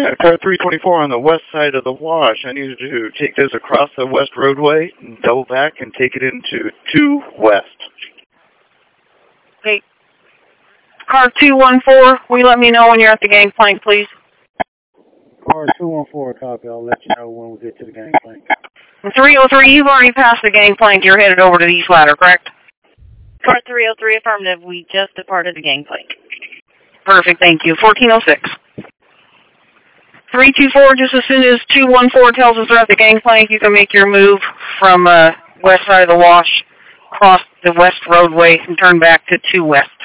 car 324 on the west side of the wash. I need to take this across the west roadway and double back and take it into 2 west. Okay. Car 214, will you let me know when you're at the gangplank, please? Car 214, copy. I'll let you know when we get to the gangplank. 303, you've already passed the gangplank. You're headed over to the East Ladder, correct? Car 303, affirmative. We just departed the gangplank. Perfect, thank you. 1406. 324, just as soon as 214 tells us they're at the gangplank, you can make your move from west side of the wash, cross the west roadway, and turn back to 2 west.